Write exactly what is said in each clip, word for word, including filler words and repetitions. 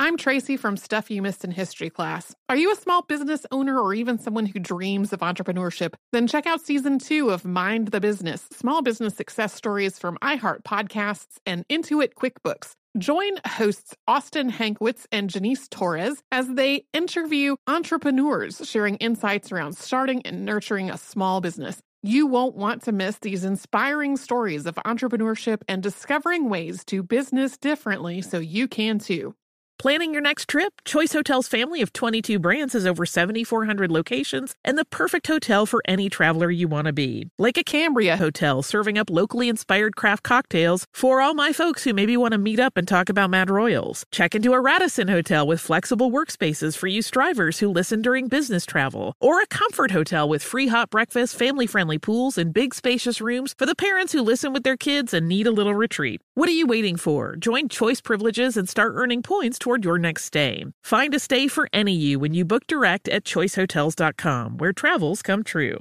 I'm Tracy from Stuff You Missed in History class. Are you a small business owner or even someone who dreams of entrepreneurship? Then check out season two of Mind the Business, small business success stories from iHeart Podcasts and Intuit QuickBooks. Join hosts Austin Hankwitz and Janice Torres as they interview entrepreneurs sharing insights around starting and nurturing a small business. You won't want to miss these inspiring stories of entrepreneurship and discovering ways to business differently so you can too. Planning your next trip? Choice Hotels' family of twenty-two brands has over seven thousand four hundred locations and the perfect hotel for any traveler you want to be. Like a Cambria Hotel, serving up locally inspired craft cocktails for all my folks who maybe want to meet up and talk about Mad Royals. Check into a Radisson Hotel with flexible workspaces for you strivers who listen during business travel. Or a Comfort Hotel with free hot breakfast, family-friendly pools, and big spacious rooms for the parents who listen with their kids and need a little retreat. What are you waiting for? Join Choice Privileges and start earning points toward your next stay. Find a stay for any you when you book direct at choice hotels dot com, where travels come true.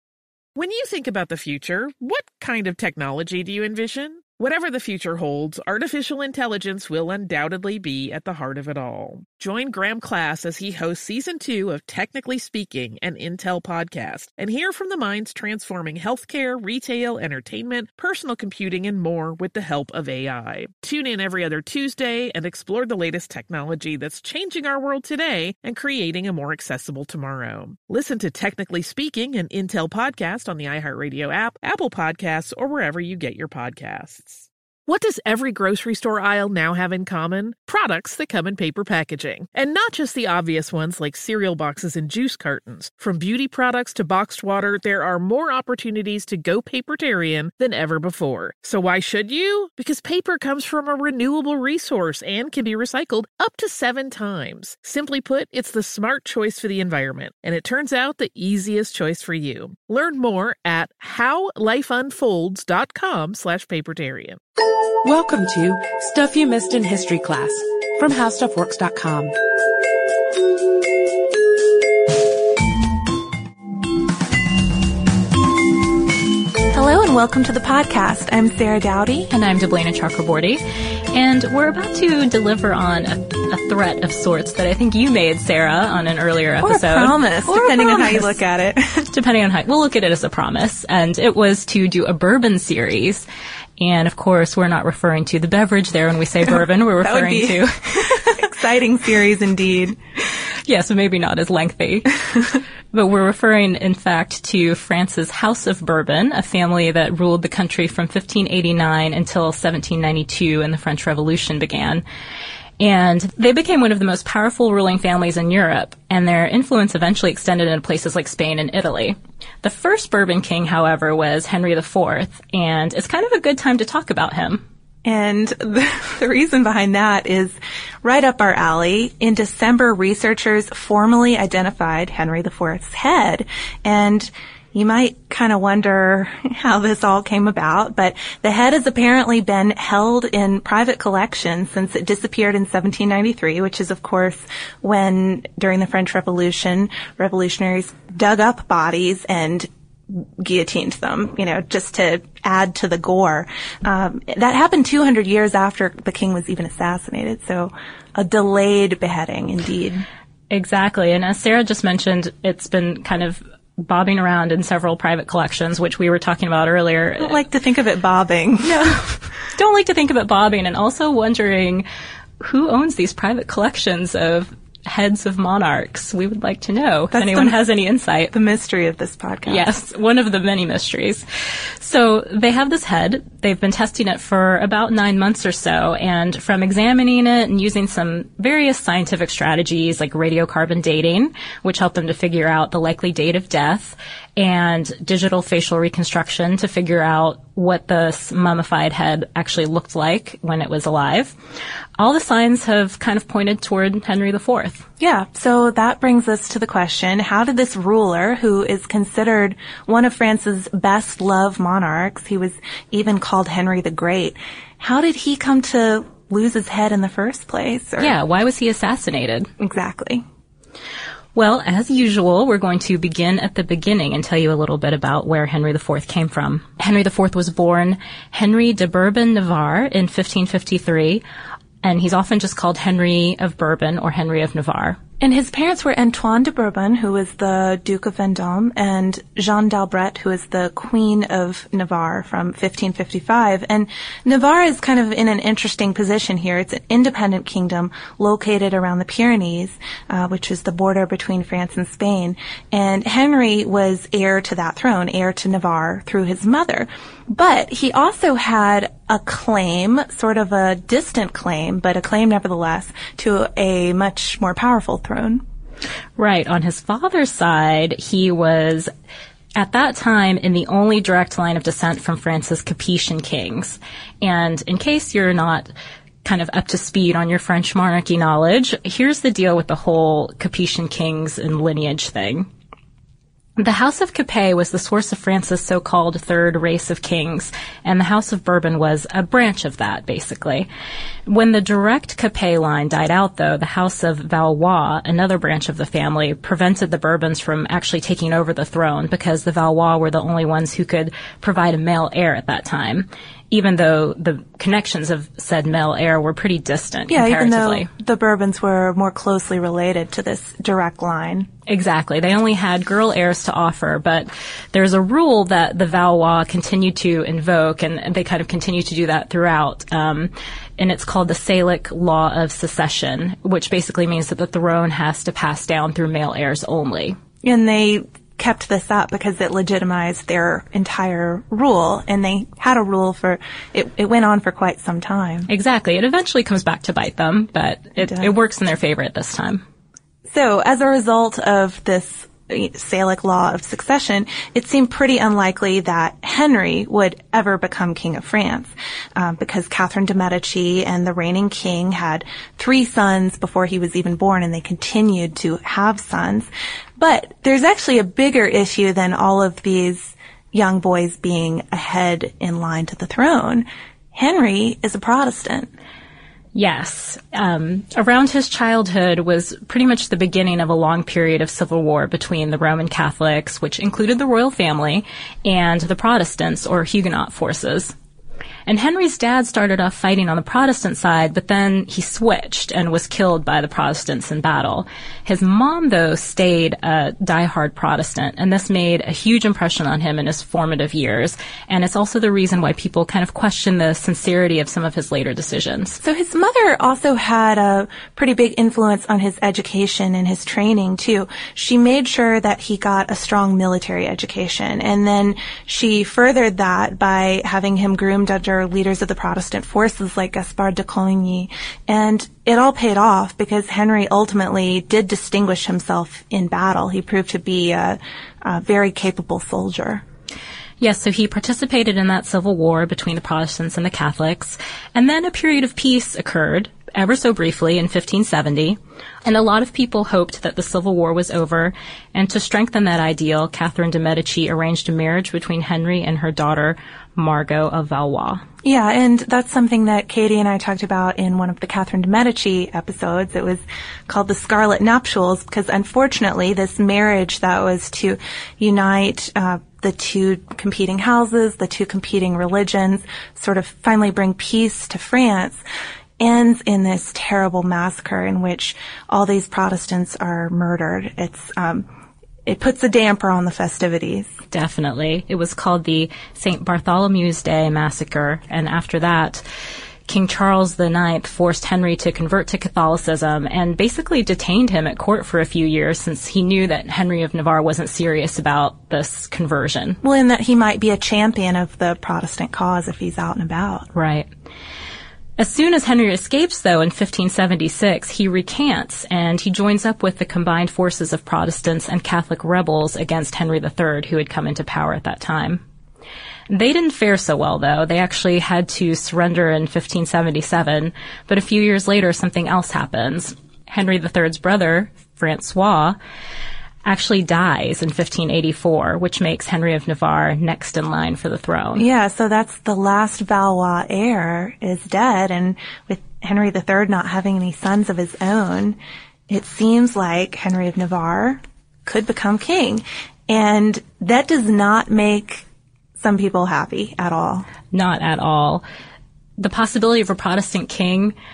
When you think about the future, what kind of technology do you envision? Whatever the future holds, artificial intelligence will undoubtedly be at the heart of it all. Join Graham Class as he hosts season two of Technically Speaking, an Intel podcast, and hear from the minds transforming healthcare, retail, entertainment, personal computing, and more with the help of A I. Tune in every other Tuesday and explore the latest technology that's changing our world today and creating a more accessible tomorrow. Listen to Technically Speaking, an Intel podcast on the iHeartRadio app, Apple Podcasts, or wherever you get your podcasts. What does every grocery store aisle now have in common? Products that come in paper packaging. And not just the obvious ones like cereal boxes and juice cartons. From beauty products to boxed water, there are more opportunities to go papertarian than ever before. So why should you? Because paper comes from a renewable resource and can be recycled up to seven times. Simply put, it's the smart choice for the environment. And it turns out the easiest choice for you. Learn more at howlifeunfolds.com slash papertarian. Welcome to Stuff You Missed in History class from how stuff works dot com. Hello and welcome to the podcast. I'm Sarah Dowdy. And I'm Deblina Chakraborty. And we're about to deliver on a, a threat of sorts that I think you made, Sarah, on an earlier episode. Or a promise, or depending a promise. on how you look at it. Depending on how, we'll look at it as a promise. And it was to do a bourbon series. And of course, we're not referring to the beverage there when we say bourbon. We're referring to exciting series indeed. Yeah, so maybe not as lengthy. But we're referring, in fact, to France's House of Bourbon, a family that ruled the country from fifteen eighty-nine until seventeen ninety-two, and the French Revolution began. And they became one of the most powerful ruling families in Europe, and their influence eventually extended into places like Spain and Italy. The first bourbon king, however, was Henry the Fourth, and it's kind of a good time to talk about him. And the, the reason behind that is right up our alley. In December, researchers formally identified Henry the Fourth's head, and you might kind of wonder how this all came about, but the head has apparently been held in private collections since it disappeared in seventeen ninety-three, which is, of course, when, during the French Revolution, revolutionaries dug up bodies and guillotined them, you know, just to add to the gore. Um, that happened two hundred years after the king was even assassinated, so a delayed beheading, indeed. Exactly, and as Sarah just mentioned, it's been kind of bobbing around in several private collections, which we were talking about earlier. I don't like to think of it bobbing. No, don't like to think of it bobbing, and also wondering who owns these private collections of heads of monarchs. We would like to know if That's anyone the, has any insight. The mystery of this podcast. Yes, one of the many mysteries. So they have this head. They've been testing it for about nine months or so, and from examining it and using some various scientific strategies like radiocarbon dating, which help them to figure out the likely date of death, and digital facial reconstruction to figure out what the mummified head actually looked like when it was alive. All the signs have kind of pointed toward Henry the Fourth. Yeah, so that brings us to the question, how did this ruler, who is considered one of France's best-loved monarchs, he was even called Henry the Great, how did he come to lose his head in the first place? Or... Yeah, why was he assassinated? Exactly. Well, as usual, we're going to begin at the beginning and tell you a little bit about where Henry the Fourth came from. Henry the Fourth was born Henry de Bourbon-Navarre in fifteen fifty-three. and he's often just called Henry of Bourbon or Henry of Navarre. And his parents were Antoine de Bourbon, who was the Duke of Vendôme, and Jeanne d'Albret, who is the Queen of Navarre from fifteen fifty-five. And Navarre is kind of in an interesting position here. It's an independent kingdom located around the Pyrenees, uh, which is the border between France and Spain. And Henry was heir to that throne, heir to Navarre through his mother. But he also had a claim, sort of a distant claim, but a claim nevertheless, to a much more powerful throne. Right. On his father's side, he was, at that time, in the only direct line of descent from France's Capetian kings. And in case you're not kind of up to speed on your French monarchy knowledge, here's the deal with the whole Capetian kings and lineage thing. The House of Capet was the source of France's so-called third race of kings, and the House of Bourbon was a branch of that, basically. When the direct Capet line died out, though, the House of Valois, another branch of the family, prevented the Bourbons from actually taking over the throne because the Valois were the only ones who could provide a male heir at that time, even though the connections of said male heir were pretty distant yeah, comparatively. Even though the Bourbons were more closely related to this direct line. Exactly. They only had girl heirs to offer, but there's a rule that the Valois continued to invoke, and they kind of continue to do that throughout, um, and it's called the Salic Law of Succession, which basically means that the throne has to pass down through male heirs only. And they kept this up because it legitimized their entire rule, and they had a rule for, it, it went on for quite some time. Exactly. It eventually comes back to bite them, but it, it, it works in their favor at this time. So, as a result of this Salic law of succession, it seemed pretty unlikely that Henry would ever become king of France, um, because Catherine de Medici and the reigning king had three sons before he was even born, and they continued to have sons. But there's actually a bigger issue than all of these young boys being ahead in line to the throne. Henry is a Protestant. Yes. Um, around his childhood was pretty much the beginning of a long period of civil war between the Roman Catholics, which included the royal family, and the Protestants, or Huguenot forces. And Henry's dad started off fighting on the Protestant side, but then he switched and was killed by the Protestants in battle. His mom, though, stayed a diehard Protestant, and this made a huge impression on him in his formative years. And it's also the reason why people kind of question the sincerity of some of his later decisions. So his mother also had a pretty big influence on his education and his training, too. She made sure that he got a strong military education, and then she furthered that by having him groomed under leaders of the Protestant forces like Gaspard de Coligny. And it all paid off because Henry ultimately did distinguish himself in battle. He proved to be a, a very capable soldier. Yes, so he participated in that civil war between the Protestants and the Catholics. And then a period of peace occurred, ever so briefly, in fifteen seventy. And a lot of people hoped that the Civil War was over. And to strengthen that ideal, Catherine de Medici arranged a marriage between Henry and her daughter, Margot of Valois. Yeah, and that's something that Katie and I talked about in one of the Catherine de Medici episodes. It was called the Scarlet Nuptials, because unfortunately this marriage that was to unite uh, the two competing houses, the two competing religions, sort of finally bring peace to France, ends in this terrible massacre in which all these Protestants are murdered. It's um It puts a damper on the festivities. Definitely. It was called the Saint Bartholomew's Day Massacre, and after that, King Charles the Ninth forced Henry to convert to Catholicism and basically detained him at court for a few years since he knew that Henry of Navarre wasn't serious about this conversion. Well, and that he might be a champion of the Protestant cause if he's out and about. Right. As soon as Henry escapes, though, in fifteen seventy-six, he recants, and he joins up with the combined forces of Protestants and Catholic rebels against Henry the Third, who had come into power at that time. They didn't fare so well, though. They actually had to surrender in fifteen seventy-seven, but a few years later, something else happens. Henry the Third's brother, Francois, actually dies in fifteen eighty-four, which makes Henry of Navarre next in line for the throne. Yeah, so that's the last Valois heir is dead, and with Henry the Third not having any sons of his own, it seems like Henry of Navarre could become king. And that does not make some people happy at all. Not at all. The possibility of a Protestant king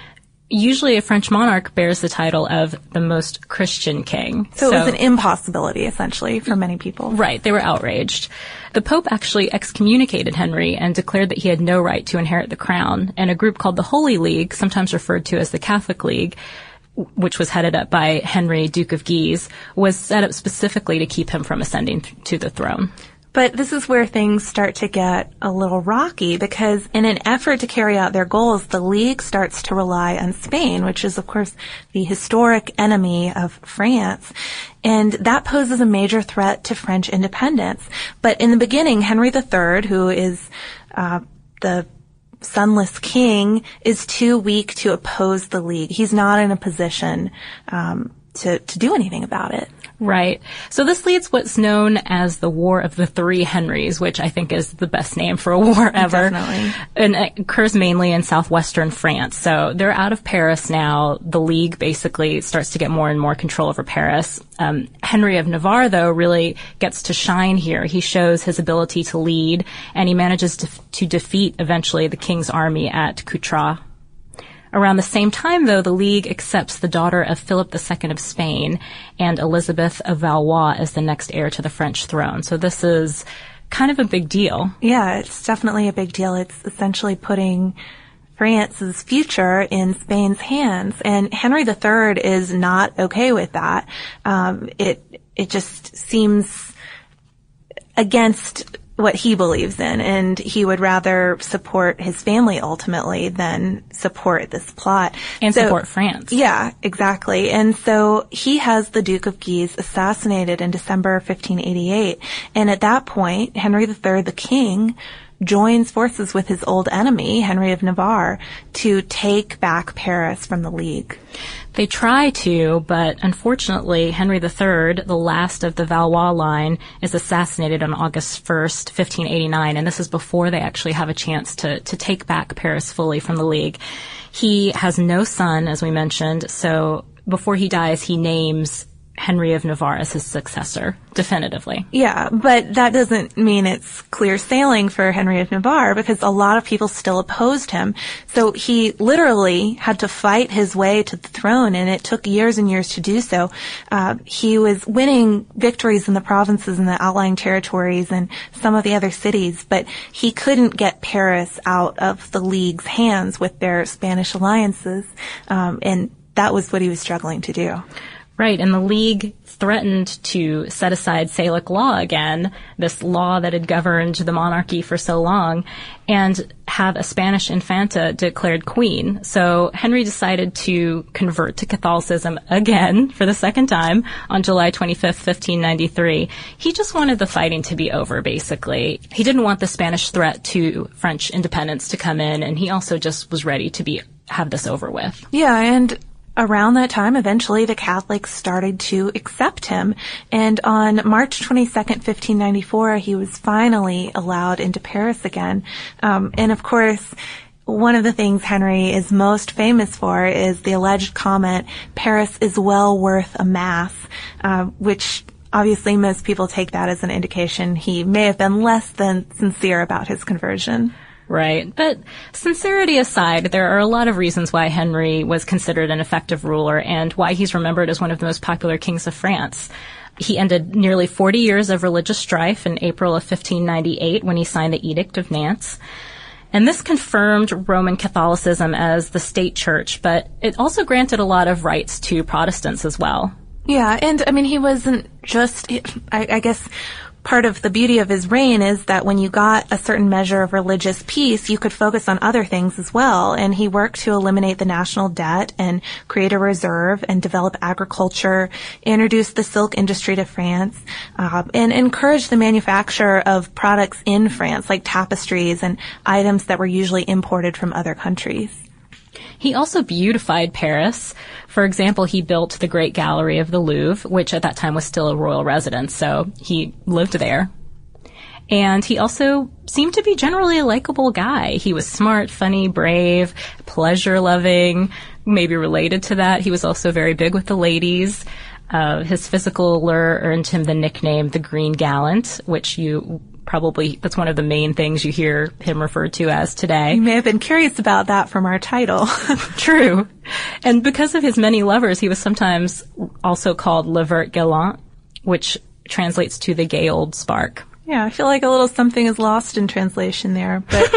usually a French monarch bears the title of the most Christian king. So, so it was an impossibility, essentially, for many people. Right. They were outraged. The Pope actually excommunicated Henry and declared that he had no right to inherit the crown. And a group called the Holy League, sometimes referred to as the Catholic League, which was headed up by Henry, Duke of Guise, was set up specifically to keep him from ascending th- to the throne. But this is where things start to get a little rocky, because in an effort to carry out their goals, the League starts to rely on Spain, which is, of course, the historic enemy of France. And that poses a major threat to French independence. But in the beginning, Henry the Third, who is uh, the sonless king, is too weak to oppose the League. He's not in a position um, to, to do anything about it. Right. So this leads what's known as the War of the Three Henrys, which I think is the best name for a war ever. Definitely. And it occurs mainly in southwestern France. So they're out of Paris now. The League basically starts to get more and more control over Paris. Um, Henry of Navarre, though, really gets to shine here. He shows his ability to lead, and he manages to, to defeat eventually the king's army at Coutras. Around the same time, though, the League accepts the daughter of Philip the Second of Spain and Elizabeth of Valois as the next heir to the French throne. So this is kind of a big deal. Yeah, it's definitely a big deal. It's essentially putting France's future in Spain's hands. And Henry the Third is not okay with that. Um, it, it just seems against what he believes in, and he would rather support his family ultimately than support this plot. And so, support France. Yeah, exactly. And so he has the Duke of Guise assassinated in December fifteen eighty-eight. And at that point, Henry the Third, the king, joins forces with his old enemy, Henry of Navarre, to take back Paris from the League. They try to, but unfortunately, Henry the Third, the last of the Valois line, is assassinated on August first, fifteen eighty-nine, and this is before they actually have a chance to, to take back Paris fully from the League. He has no son, as we mentioned, so before he dies, he names Henry of Navarre as his successor, definitively. Yeah, but that doesn't mean it's clear sailing for Henry of Navarre, because a lot of people still opposed him. So he literally had to fight his way to the throne, and it took years and years to do so. Uh, he was winning victories in the provinces and the outlying territories and some of the other cities, but he couldn't get Paris out of the League's hands with their Spanish alliances, um, and that was what he was struggling to do. Right, and the League threatened to set aside Salic law again, this law that had governed the monarchy for so long, and have a Spanish infanta declared queen. So Henry decided to convert to Catholicism again for the second time on July twenty-fifth, fifteen ninety-three. He just wanted the fighting to be over, basically. He didn't want the Spanish threat to French independence to come in, and he also just was ready to be have this over with. Yeah, and around that time, eventually, the Catholics started to accept him. And on March twenty-second, fifteen ninety-four, he was finally allowed into Paris again. Um, and of course, one of the things Henry is most famous for is the alleged comment, "Paris is well worth a mass," uh, which obviously most people take that as an indication he may have been less than sincere about his conversion. Right. But sincerity aside, there are a lot of reasons why Henry was considered an effective ruler and why he's remembered as one of the most popular kings of France. He ended nearly forty years of religious strife in April of fifteen ninety-eight when he signed the Edict of Nantes. And this confirmed Roman Catholicism as the state church, but it also granted a lot of rights to Protestants as well. Yeah, and I mean, he wasn't just, I, I guess, part of the beauty of his reign is that when you got a certain measure of religious peace, you could focus on other things as well. And he worked to eliminate the national debt and create a reserve and develop agriculture, introduce the silk industry to France, uh, and encourage the manufacture of products in France, like tapestries and items that were usually imported from other countries. He also beautified Paris. For example, he built the Great Gallery of the Louvre, which at that time was still a royal residence, so he lived there. And he also seemed to be generally a likable guy. He was smart, funny, brave, pleasure-loving, maybe related to that. He was also very big with the ladies. Uh, his physical allure earned him the nickname the Green Gallant, which you probably that's one of the main things you hear him referred to as today. You may have been curious about that from our title. True. And because of his many lovers, he was sometimes also called Le Vert Galant, which translates to the gay old spark. Yeah, I feel like a little something is lost in translation there, but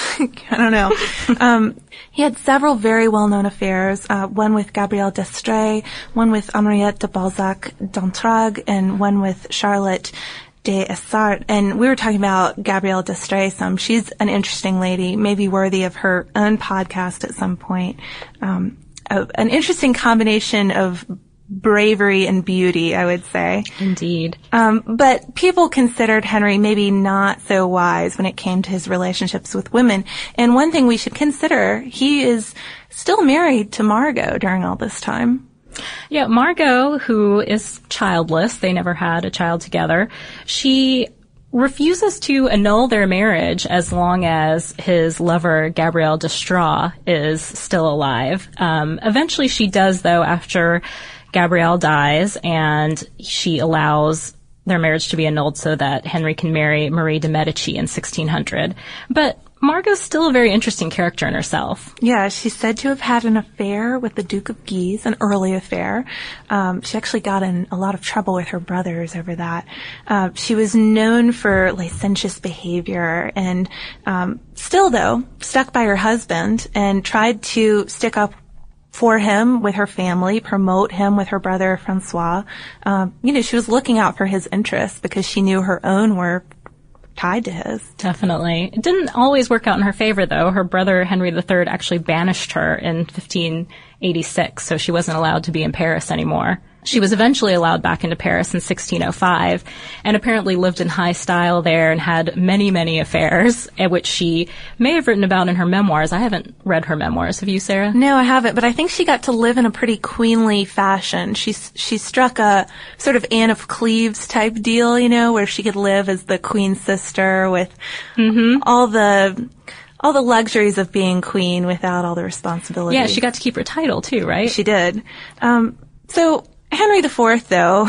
I don't know. Um, he had several very well-known affairs, uh, one with Gabrielle d'Estrées, one with Henriette de Balzac d'Entragues, and one with Charlotte de Essart. And we were talking about Gabrielle d'Estrées some. She's an interesting lady, maybe worthy of her own podcast at some point. Um, a, an interesting combination of bravery and beauty, I would say. Indeed. Um, but people considered Henry maybe not so wise when it came to his relationships with women. And one thing we should consider, he is still married to Margot during all this time. Yeah, Margot, who is childless, they never had a child together, she refuses to annul their marriage as long as his lover, Gabrielle d'Estrées, is still alive. Um, eventually she does, though, after Gabrielle dies, and she allows their marriage to be annulled so that Henry can marry Marie de Medici in sixteen hundred. But Margot's still a very interesting character in herself. Yeah, she's said to have had an affair with the Duke of Guise, an early affair. Um, she actually got in a lot of trouble with her brothers over that. Uh, she was known for licentious behavior and um, still, though, stuck by her husband and tried to stick up for him with her family, promote him with her brother Francois. Um, you know, she was looking out for his interests because she knew her own were tied to his. Definitely. It didn't always work out in her favor, though. Her brother, Henry the Third, actually banished her in fifteen eighty-six, so she wasn't allowed to be in Paris anymore. She was eventually allowed back into Paris in sixteen oh five and apparently lived in high style there and had many, many affairs, which she may have written about in her memoirs. I haven't read her memoirs. Have you, Sarah? No, I haven't, but I think she got to live in a pretty queenly fashion. She, she struck a sort of Anne of Cleves type deal, you know, where she could live as the queen's sister with mm-hmm. all the... all the luxuries of being queen without all the responsibilities. Yeah, she got to keep her title too, right? She did. Um, so Henry the Fourth, though,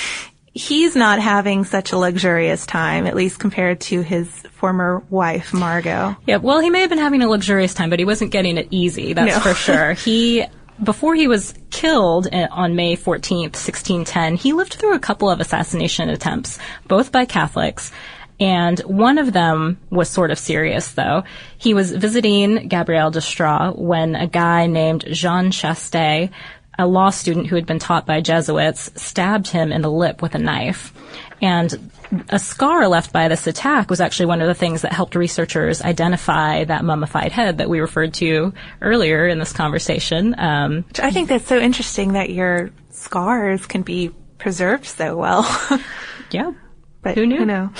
he's not having such a luxurious time, at least compared to his former wife, Margot. Yeah, well, he may have been having a luxurious time, but he wasn't getting it easy, that's no. for sure. He, before he was killed on May fourteenth, sixteen ten, he lived through a couple of assassination attempts, both by Catholics. And one of them was sort of serious, though. He was visiting Gabrielle d'Estrées when a guy named Jean Chastet, a law student who had been taught by Jesuits, stabbed him in the lip with a knife. And a scar left by this attack was actually one of the things that helped researchers identify that mummified head that we referred to earlier in this conversation. Um, I think that's so interesting that your scars can be preserved so well. Yeah. But who knew? Who know?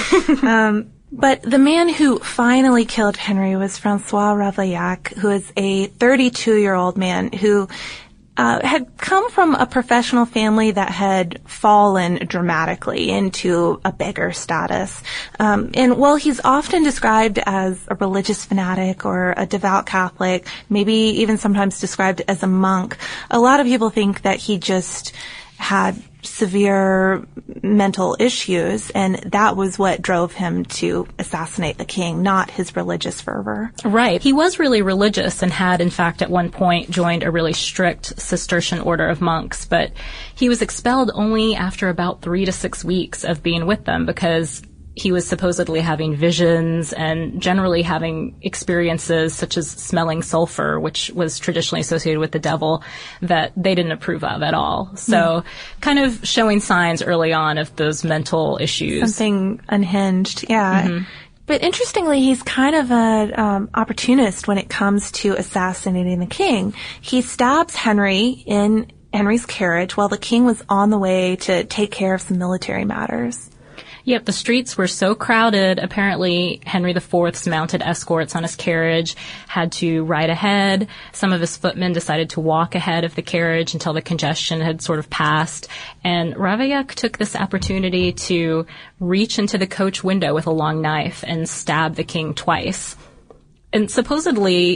um, but the man who finally killed Henry was Francois Ravaillac, who is a thirty-two-year-old man who uh, had come from a professional family that had fallen dramatically into a beggar status. Um, and while he's often described as a religious fanatic or a devout Catholic, maybe even sometimes described as a monk, a lot of people think that he just had severe mental issues, and that was what drove him to assassinate the king, not his religious fervor. Right. He was really religious and had, in fact, at one point joined a really strict Cistercian order of monks, but he was expelled only after about three to six weeks of being with them because he was supposedly having visions and generally having experiences such as smelling sulfur, which was traditionally associated with the devil, that they didn't approve of at all. So mm. kind of showing signs early on of those mental issues. Something unhinged, yeah. Mm-hmm. But interestingly, he's kind of an um, opportunist when it comes to assassinating the king. He stabs Henry in Henry's carriage while the king was on the way to take care of some military matters. Yep, the streets were so crowded. Apparently, Henry the Fourth's mounted escorts on his carriage had to ride ahead. Some of his footmen decided to walk ahead of the carriage until the congestion had sort of passed. And Ravaillac took this opportunity to reach into the coach window with a long knife and stab the king twice. And supposedly,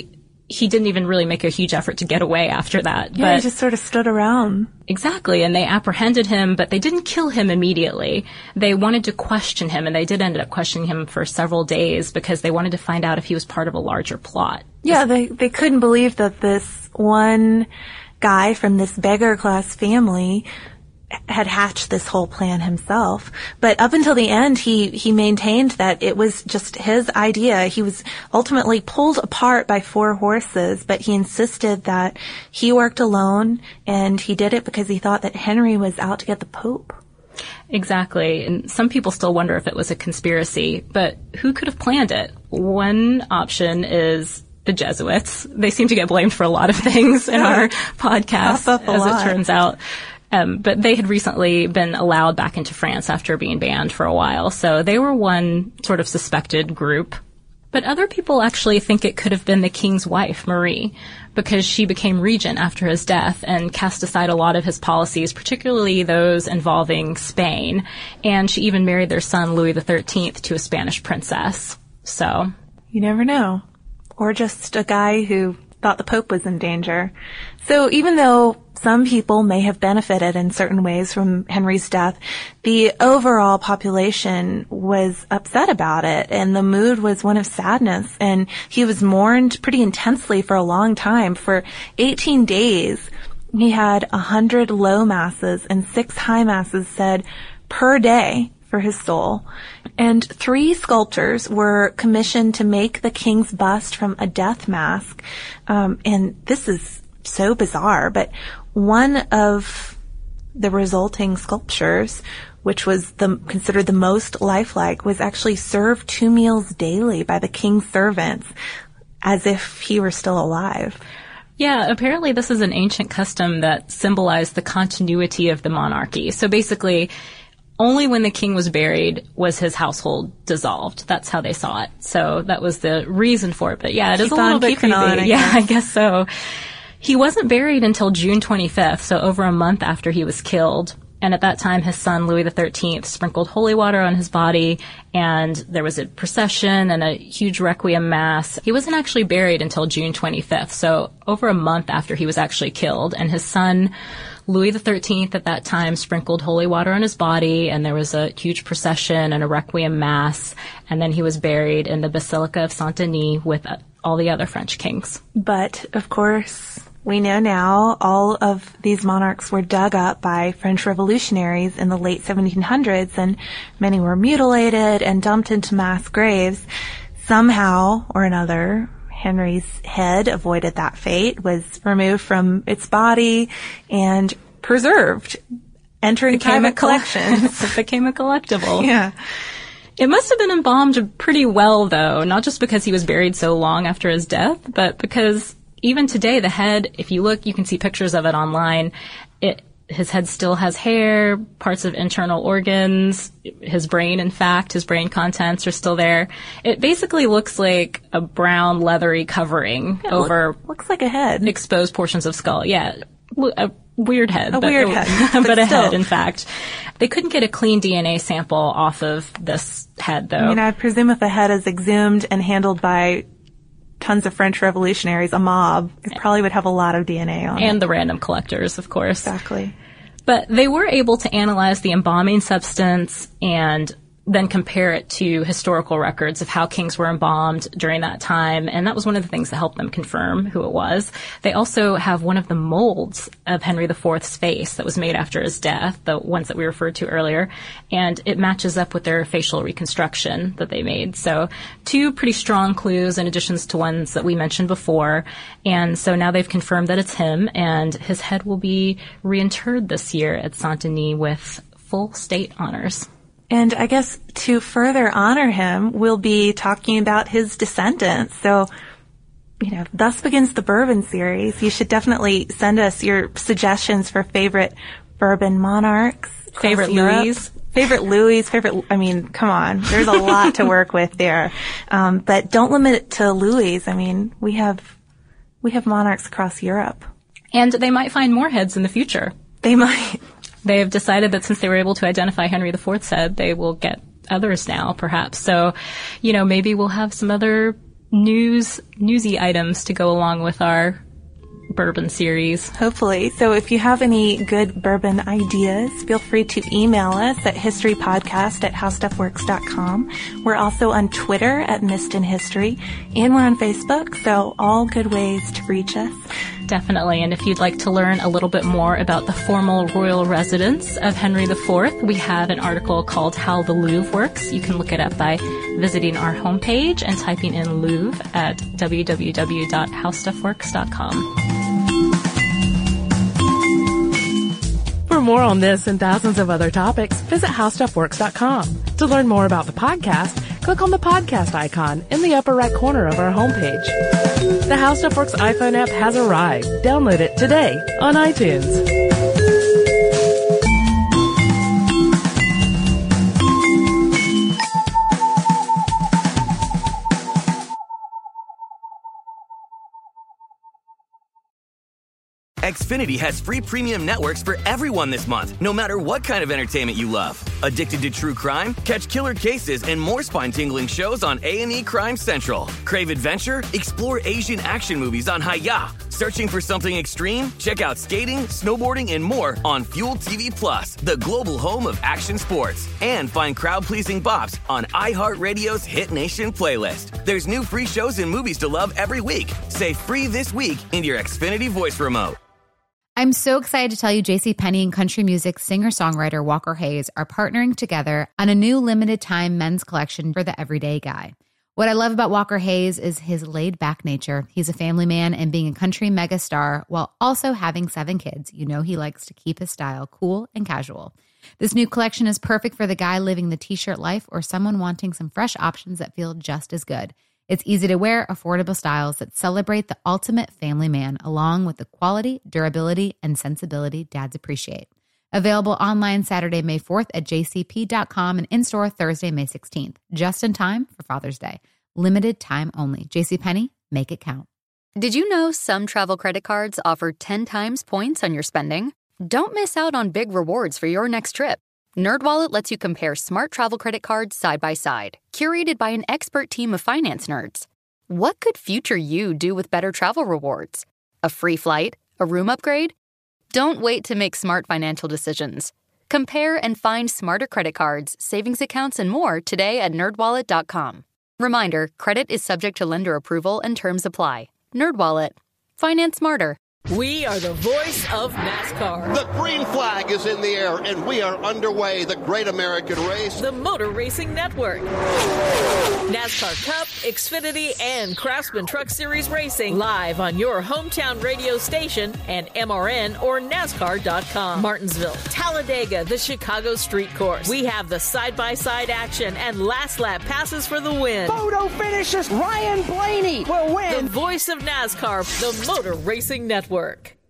he didn't even really make a huge effort to get away after that. Yeah, but he just sort of stood around. Exactly, and they apprehended him, but they didn't kill him immediately. They wanted to question him, and they did end up questioning him for several days because they wanted to find out if he was part of a larger plot. Yeah, they, they couldn't believe that this one guy from this beggar class family had hatched this whole plan himself. But up until the end, he, he maintained that it was just his idea. He was ultimately pulled apart by four horses, but he insisted that he worked alone, and he did it because he thought that Henry was out to get the Pope. Exactly. And some people still wonder if it was a conspiracy, but who could have planned it? One option is the Jesuits. They seem to get blamed for a lot of things in our podcast, as lot. it turns out. Um, but they had recently been allowed back into France after being banned for a while. So they were one sort of suspected group. But other people actually think it could have been the king's wife, Marie, because she became regent after his death and cast aside a lot of his policies, particularly those involving Spain. And she even married their son, Louis the thirteenth, to a Spanish princess. So you never know. Or just a guy who thought the Pope was in danger. So even though some people may have benefited in certain ways from Henry's death, the overall population was upset about it, and the mood was one of sadness, and he was mourned pretty intensely for a long time. For eighteen days, he had a hundred low masses and six high masses said per day for his soul. And three sculptors were commissioned to make the king's bust from a death mask. Um, and this is so bizarre, but one of the resulting sculptures, which was the, considered the most lifelike, was actually served two meals daily by the king's servants as if he were still alive. Yeah, apparently this is an ancient custom that symbolized the continuity of the monarchy. So basically, only when the king was buried was his household dissolved. That's how they saw it. So that was the reason for it. But yeah, it is a little bit creepy. On, I yeah, guess. I guess so. He wasn't buried until June twenty-fifth, so over a month after he was killed. And at that time, his son, Louis the thirteenth, sprinkled holy water on his body, and there was a procession and a huge requiem mass. He wasn't actually buried until June twenty-fifth, so over a month after he was actually killed. And his son, Louis the thirteenth, at that time, sprinkled holy water on his body, and there was a huge procession and a requiem mass, and then he was buried in the Basilica of Saint-Denis with all the other French kings. But, of course, we know now all of these monarchs were dug up by French revolutionaries in the late seventeen hundreds, and many were mutilated and dumped into mass graves. Somehow or another, Henry's head avoided that fate, was removed from its body and preserved, entering private collections. It became a collectible. Yeah. It must have been embalmed pretty well, though, not just because he was buried so long after his death, but because even today, the head, if you look, you can see pictures of it online. It, his head still has hair, parts of internal organs, his brain, in fact, his brain contents are still there. It basically looks like a brown, leathery covering yeah, over... Look, looks like a head. Exposed portions of skull, yeah. A weird head. A but, weird head. but, but a still. head, in fact. They couldn't get a clean D N A sample off of this head, though. I mean, I presume if a head is exhumed and handled by tons of French revolutionaries, a mob, it probably would have a lot of D N A on it. And the random collectors, of course. Exactly. But they were able to analyze the embalming substance and then compare it to historical records of how kings were embalmed during that time. And that was one of the things that helped them confirm who it was. They also have one of the molds of Henry the Fourth's face that was made after his death, the ones that we referred to earlier. And it matches up with their facial reconstruction that they made. So two pretty strong clues in addition to ones that we mentioned before. And so now they've confirmed that it's him, and his head will be reinterred this year at Saint-Denis with full state honors. And I guess to further honor him, we'll be talking about his descendants. So, you know, thus begins the Bourbon series. You should definitely send us your suggestions for favorite Bourbon monarchs. Favorite Louis. Favorite Louis, favorite, I mean, come on. There's a lot to work with there. Um, but don't limit it to Louis. I mean, we have, we have monarchs across Europe. And they might find more heads in the future. They might. They have decided that since they were able to identify Henry the Fourth's head, they will get others now, perhaps. So, you know, maybe we'll have some other news, newsy items to go along with our bourbon series. Hopefully. So if you have any good bourbon ideas, feel free to email us at historypodcast at howstuffworks dot com. We're also on Twitter at Missed in History, and we're on Facebook, so all good ways to reach us. Definitely. And if you'd like to learn a little bit more about the formal royal residence of Henry the Fourth, we have an article called How the Louvre Works. You can look it up by visiting our homepage and typing in Louvre at w w w dot how stuff works dot com. For more on this and thousands of other topics, visit how stuff works dot com. To learn more about the podcast, click on the podcast icon in the upper right corner of our homepage. The How Stuff Works iPhone app has arrived. Download it today on iTunes. Xfinity has free premium networks for everyone this month, no matter what kind of entertainment you love. Addicted to true crime? Catch killer cases and more spine-tingling shows on A and E Crime Central. Crave adventure? Explore Asian action movies on Hi-Ya. Searching for something extreme? Check out skating, snowboarding, and more on Fuel T V Plus, the global home of action sports. And find crowd-pleasing bops on iHeartRadio's Hit Nation playlist. There's new free shows and movies to love every week. Say free this week in your Xfinity voice remote. I'm so excited to tell you JCPenney and country music singer-songwriter Walker Hayes are partnering together on a new limited-time men's collection for the everyday guy. What I love about Walker Hayes is his laid-back nature. He's a family man, and being a country megastar while also having seven kids, you know he likes to keep his style cool and casual. This new collection is perfect for the guy living the t-shirt life or someone wanting some fresh options that feel just as good. It's easy to wear, affordable styles that celebrate the ultimate family man, along with the quality, durability, and sensibility dads appreciate. Available online Saturday, May fourth at j c p dot com and in-store Thursday, May sixteenth. Just in time for Father's Day. Limited time only. JCPenney, make it count. Did you know some travel credit cards offer ten times points on your spending? Don't miss out on big rewards for your next trip. NerdWallet lets you compare smart travel credit cards side by side, curated by an expert team of finance nerds. What could future you do with better travel rewards? A free flight? A room upgrade? Don't wait to make smart financial decisions. Compare and find smarter credit cards, savings accounts, and more today at nerd wallet dot com. Reminder, credit is subject to lender approval and terms apply. NerdWallet. Finance smarter. We are the voice of NASCAR. The green flag is in the air, and we are underway. The Great American Race. The Motor Racing Network. NASCAR Cup, Xfinity, and Craftsman Truck Series Racing live on your hometown radio station and M R N or NASCAR dot com. Martinsville, Talladega, the Chicago Street Course. We have the side-by-side action and last lap passes for the win. Photo finishes. Ryan Blaney will win. The voice of NASCAR, the Motor Racing Network.